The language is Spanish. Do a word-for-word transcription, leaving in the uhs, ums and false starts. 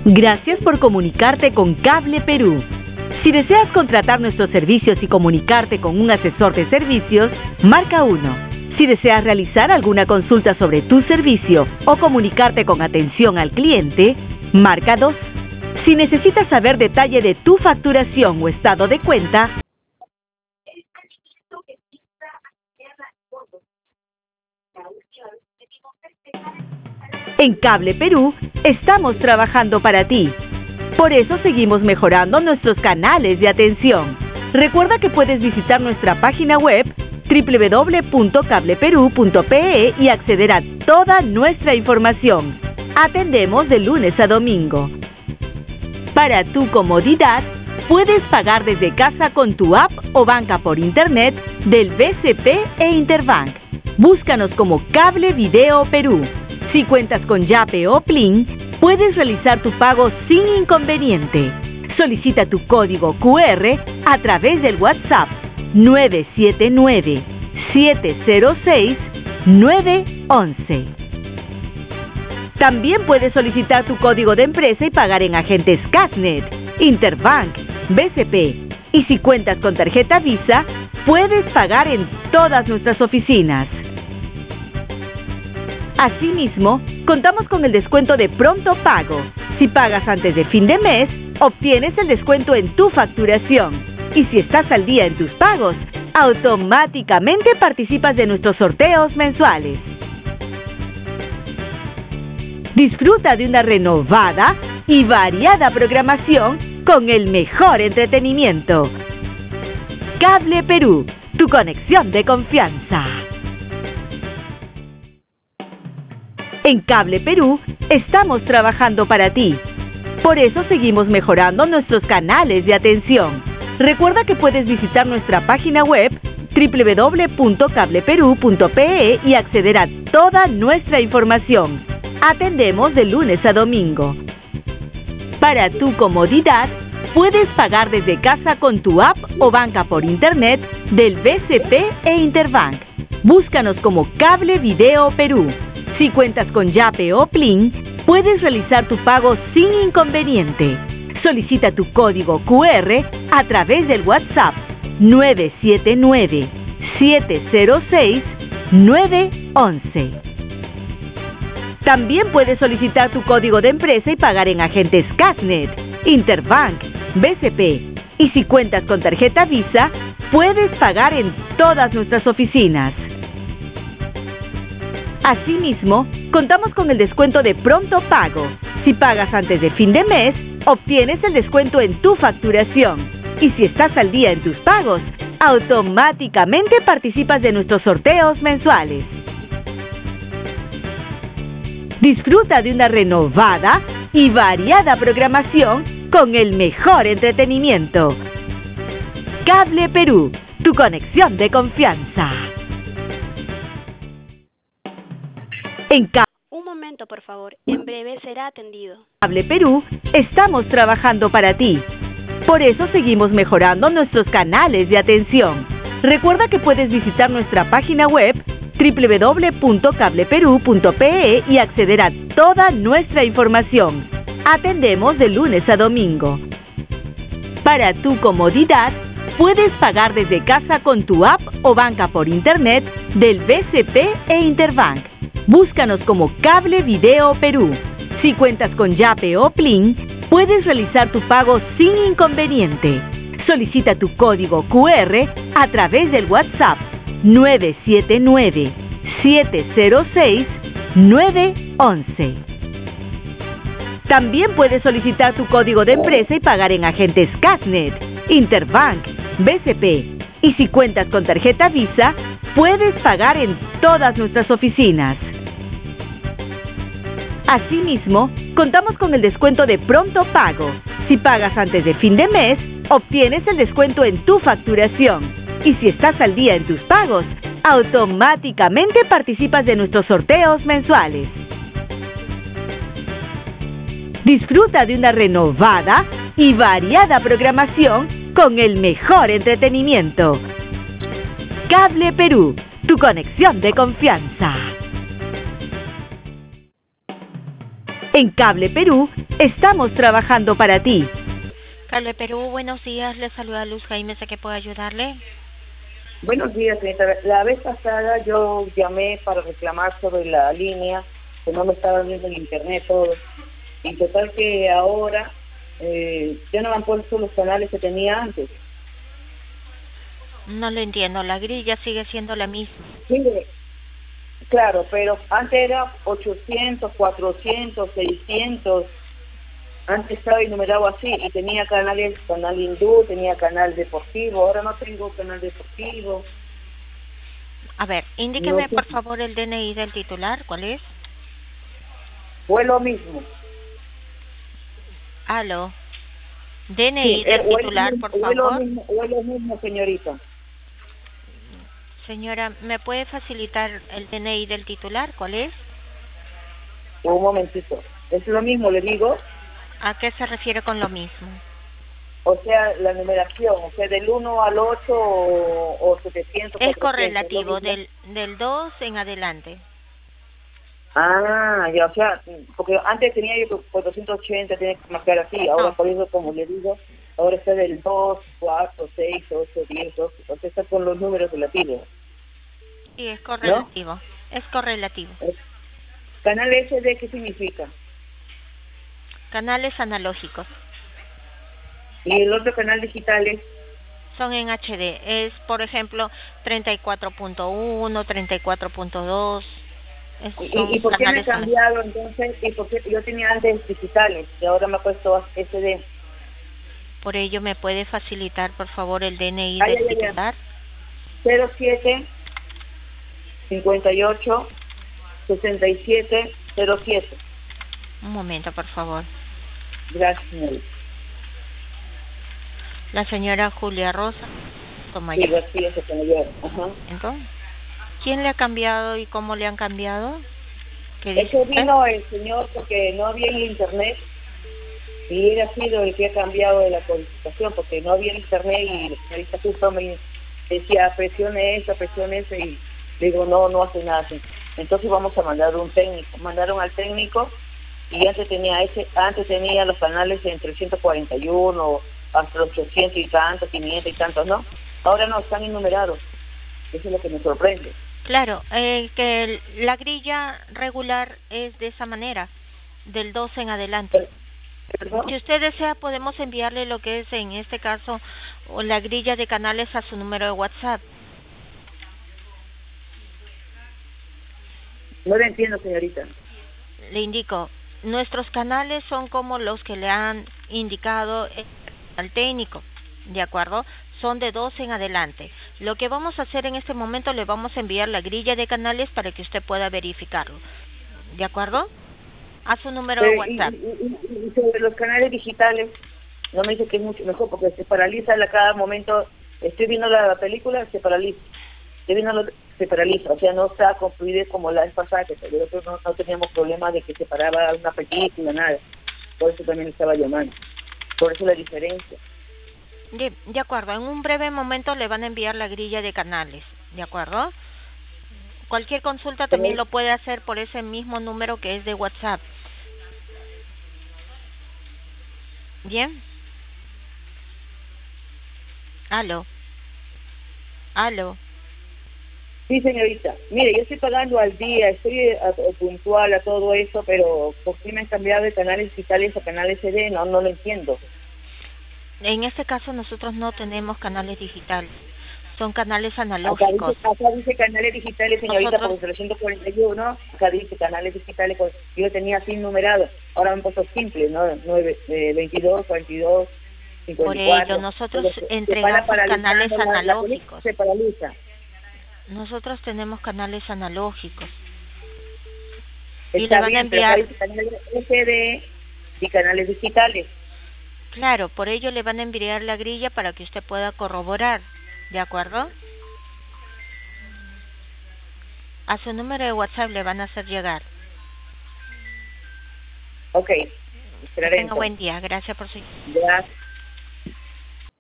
Gracias por comunicarte con Cable Perú. Si deseas contratar nuestros servicios y comunicarte con un asesor de servicios, marca uno. Si deseas realizar alguna consulta sobre tu servicio o comunicarte con atención al cliente, marca dos. Si necesitas saber detalle de tu facturación o estado de cuenta, en Cable Perú estamos trabajando para ti. Por eso seguimos mejorando nuestros canales de atención. Recuerda que puedes visitar nuestra página web doble u doble u doble u punto cable perú punto pe e y acceder a toda nuestra información. Atendemos de lunes a domingo. Para tu comodidad, puedes pagar desde casa con tu app o banca por internet del B C P e Interbank. Búscanos como Cable Video Perú. Si cuentas con Yape o Plin, puedes realizar tu pago sin inconveniente. Solicita tu código cu erre a través del WhatsApp nueve siete nueve, siete cero seis, nueve once. También puedes solicitar tu código de empresa y pagar en agentes Casnet, Interbank, B C P. Y si cuentas con tarjeta Visa, puedes pagar en todas nuestras oficinas. Asimismo, contamos con el descuento de pronto pago. Si pagas antes de fin de mes, obtienes el descuento en tu facturación. Y si estás al día en tus pagos, automáticamente participas de nuestros sorteos mensuales. Disfruta de una renovada y variada programación con el mejor entretenimiento. Cable Perú, tu conexión de confianza. En Cable Perú estamos trabajando para ti. Por eso seguimos mejorando nuestros canales de atención. Recuerda que puedes visitar nuestra página web doble u doble u doble u punto cable perú punto pe e y acceder a toda nuestra información. Atendemos de lunes a domingo. Para tu comodidad, puedes pagar desde casa con tu app o banca por internet del B C P e Interbank. Búscanos como Cable Video Perú. Si cuentas con Yape o Plin, puedes realizar tu pago sin inconveniente. Solicita tu código cu erre a través del WhatsApp nueve siete nueve, siete cero seis, nueve once. También puedes solicitar tu código de empresa y pagar en agentes Casnet, Interbank, B C P. Y si cuentas con tarjeta Visa, puedes pagar en todas nuestras oficinas. Asimismo, contamos con el descuento de pronto pago. Si pagas antes de fin de mes, obtienes el descuento en tu facturación. Y si estás al día en tus pagos, automáticamente participas de nuestros sorteos mensuales. Disfruta de una renovada y variada programación con el mejor entretenimiento. Cable Perú, tu conexión de confianza. En Cable Un momento, por favor. En breve será atendido. Cable Perú estamos trabajando para ti. Por eso seguimos mejorando nuestros canales de atención. Recuerda que puedes visitar nuestra página web doble u doble u doble u punto cable perú punto pe e y acceder a toda nuestra información. Atendemos de lunes a domingo. Para tu comodidad, puedes pagar desde casa con tu app o banca por internet del B C P e Interbank. Búscanos como Cable Video Perú. Si cuentas con Yape o Plin, puedes realizar tu pago sin inconveniente. Solicita tu código cu erre a través del WhatsApp nueve siete nueve, siete cero seis, nueve once. También puedes solicitar tu código de empresa y pagar en agentes Casnet, Interbank, B C P. Y si cuentas con tarjeta Visa, puedes pagar en todas nuestras oficinas. Asimismo, contamos con el descuento de pronto pago. Si pagas antes de fin de mes, obtienes el descuento en tu facturación. Y si estás al día en tus pagos, automáticamente participas de nuestros sorteos mensuales. Disfruta de una renovada y variada programación con el mejor entretenimiento. Cable Perú, tu conexión de confianza. En Cable Perú, estamos trabajando para ti. Cable Perú, buenos días. Le saluda Luz Jaime, ¿sé que puedo ayudarle? Buenos días, señorita. La vez pasada yo llamé para reclamar sobre la línea, que no me estaba viendo en internet todo. Y total que ahora eh, ya no me han puesto los canales que tenía antes. No lo entiendo, la grilla sigue siendo la misma. Sí, claro, pero antes era ochocientos, cuatrocientos, seiscientos. Antes estaba enumerado así y tenía canales, canal hindú, tenía canal deportivo. Ahora no tengo canal deportivo. A ver, indíqueme No sé. por favor el D N I del titular, ¿cuál es? Fue lo mismo. Aló. D N I Sí, del eh, o es lo titular, mismo, por o es lo favor. mismo, o es lo mismo, señorita. Señora, ¿me puede facilitar el D N I del titular? ¿Cuál es? Un momentito. Es lo mismo, le digo. ¿A qué se refiere con lo mismo? O sea, la numeración, o sea, del uno al ocho o, o setecientos, Es cuatrocientos. ¿Es lo correlativo, mismo? del, del dos en adelante. Ah, ya, o sea, porque antes tenía yo cuatrocientos ochenta, tenía que marcar así. Ahora, No. por eso, como le digo, ahora está del dos, cuatro, seis, ocho, diez, doce. O sea, está con los números relativos, Sí, es ¿no? correlativo. Es correlativo. Canal S D, ¿qué significa? Canales analógicos. Y el otro canal digital es... Son en H D. Es, por ejemplo, treinta y cuatro punto uno, treinta y cuatro punto dos. Esos ¿Y, y son por qué me ha canales analógicos. cambiado entonces? ¿Y por qué yo tenía antes digitales y ahora me ha puesto S D? Por ello, ¿me puede facilitar, por favor, el D N I Ay, del ay, ay, ay. titular? cero siete, cincuenta y ocho, sesenta y siete, cero siete. Un momento, por favor. Gracias, señorita. La señora Julia Rosa Sí, Tomayor. García, se me dio. Ajá. Entonces, ¿quién le ha cambiado y cómo le han cambiado? ¿Qué Es dice que usted? vino el señor porque no había en internet y él ha sido el que ha cambiado de la codificación porque no había internet y la señorita justo me decía presione esa, presione esa y le digo no, no hace nada así. Entonces vamos a mandar un técnico. Mandaron al técnico y antes tenía ese, antes tenía los canales entre ciento cuarenta y uno hasta los ochocientos y tantos, quinientos y tantos, ¿no? Ahora no, están enumerados. Eso es lo que me sorprende. Claro, eh, que el- la grilla regular es de esa manera, del dos en adelante. ¿Perdón? Si usted desea, podemos enviarle lo que es, en este caso, o la grilla de canales a su número de WhatsApp. No lo entiendo, señorita. Le indico, nuestros canales son como los que le han indicado el- al técnico, ¿de acuerdo? Son de dos en adelante. Lo que vamos a hacer en este momento, le vamos a enviar la grilla de canales para que usted pueda verificarlo, ¿de acuerdo? A su número de Pero, y, WhatsApp. y, y- y sobre los canales digitales, no me dice que es mucho mejor porque se paraliza a cada momento. Estoy viendo la película, se paraliza. Estoy viendo lo- se paraliza. O sea, no está con fluidez como la vez pasada, que nosotros no, no teníamos problemas de que se paraba una película, nada. Por eso también estaba llamando. Por eso la diferencia. De, de acuerdo, en un breve momento le van a enviar la grilla de canales, ¿de acuerdo? Cualquier consulta también lo puede hacer por ese mismo número que es de WhatsApp. ¿Bien? Aló. Aló. Sí, señorita. Mire, yo estoy pagando al día, estoy a- a- puntual a todo eso, pero ¿por qué me han cambiado de canales digitales a canales C D? No, no lo entiendo. En este caso nosotros no tenemos canales digitales, son canales Acá analógicos. dice, acá dice canales digitales, señorita, Nosotros, por trescientos cuarenta y uno. Acá dice canales digitales, con- yo tenía así numerado. Ahora me han puesto simple, ¿no? nueve, eh, veintidós, cuarenta y dos, por cincuenta y ello, cuatro. nosotros Pero se- se entregamos para canales paralizando, la, la película analógicos. se paraliza. Nosotros tenemos canales analógicos. Y le Está van a bien, pero acá enviar, dice canales S D y canales digitales. claro, por ello le van a enviar la grilla para que usted pueda corroborar, ¿de acuerdo? A su número de WhatsApp le van a hacer llegar. Ok, Que esperaré tenga entonces. buen día, gracias por su... Gracias.